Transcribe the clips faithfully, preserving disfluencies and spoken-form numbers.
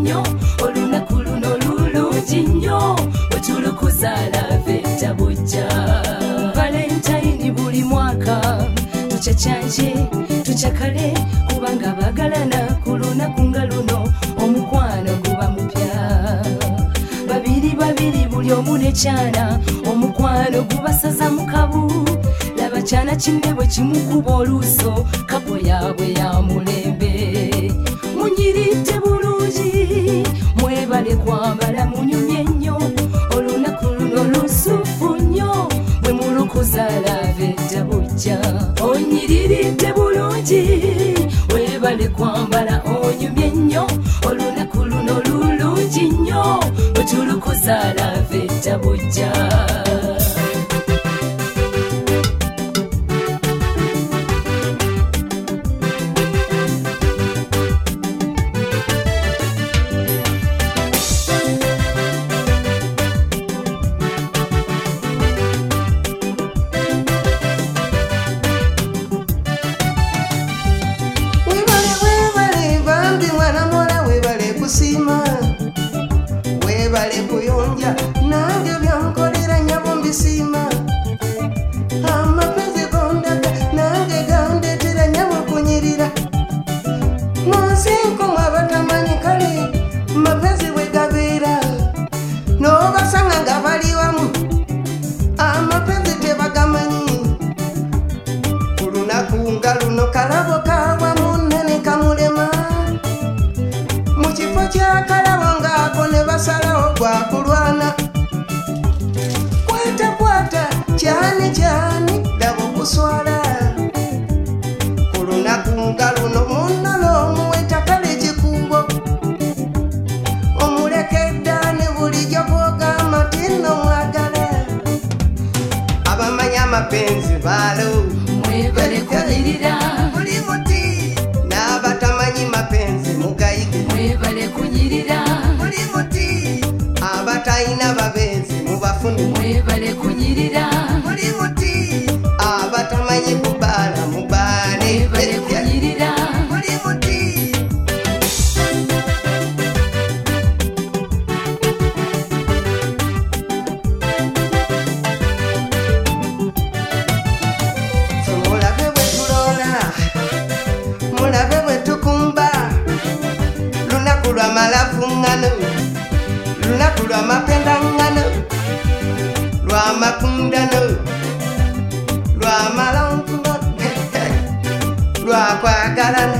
ennyo olunaku luno lulungi nnyo bwetulukuza lavetta bujja Valentine buli mwaka tucakyanje tucakale kubanga bagalana ku lunaku nga luno omukwano guba mupya babiri babiri buli omu nekyana omukwano gubasaza mu kabu laba kyana kinne bwe kimukuba oluuso kapo yaabwe ya mulembe munyiridde bulungi mwebale kwambala munyumye nnyo olunaku luno lusufu nnyo bwe mulukuza lavetta bujja onyiriridde bulungi webale kwambala onyumye nnyo olunaku luno lulungi nnyo bwe tulukuza lavetta bujja webale kuyonja nange byankolera nyabo mbisima amapenzi gondaga nange gandetera nyabo kunyirira muzinko mwabatamanyi kale mapenzi wegabeera nobasanga nga bali wamu amapenzi tebagamanyi kulunaku nga luno kalabo kawamu nene kamulema mu kifo kyakalabo ngaako ne basalawo gwakulwana kwata kwata kyani kyani daba okuswala ku lunaku nga luno munnalo omuwetakale ekikubo omulekeddane bulijjo bwogamba ti nno mwagala abamanyi amapenzi baalo mwebale kunyirira muli muti n'abatamanyi mapenzi mugayige mwebale kunyirira muli muti abatayina babenzi mubafune mwebale kunyirira muli muti abatamanyi kubaala mubaale mwebale kunyirira muli muti so mulabe bwe tulola mulabe bwe tukumba lunaku lwa malavuŋŋano lunaku lwa mapendaŋŋano lwa makundano lwa malankuno lwa kwagalana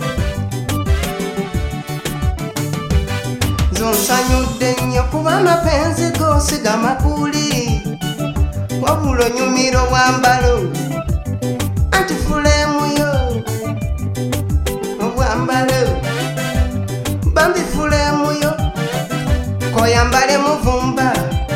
zonsanyudde nnyo kuba amapenzi gosiga makuli wabula onyumira obwambalo anti fuleemuyo obwambalo bambi fuleemuyo koyambale muvumba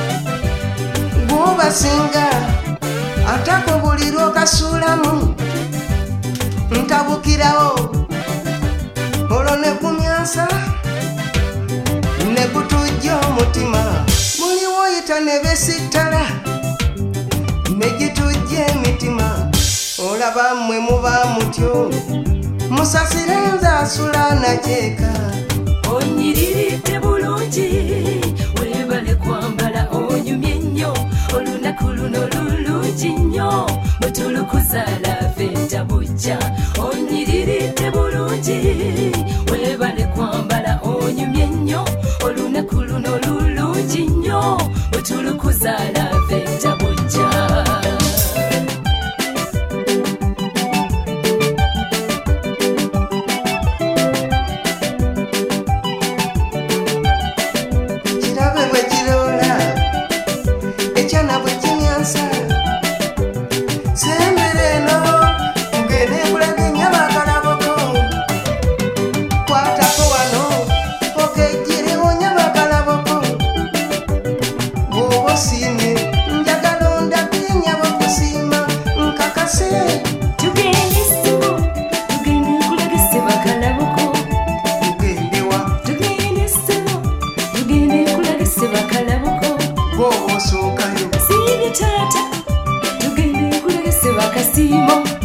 gwobasinga atako buli lwokasuulamu ntabukirawo olwo ne kumyansa ne gutujja omutima muliwo yita ne besittala ne gitujja emitima olaba mmwe muba mutyo musasire nze asula najeeka onyiriridde bulungi webale kwambala onyumye nnyo olunaku luno lulungi nnyo bwe tulukuza lavetta bujja onyiriridde bulungi webale kwambala onyumye nnyo olunaku luno lulungi nnyo bwe tulukuza lavetta bujja Bobo sokayo Sini tata tugende kulagise bakasimo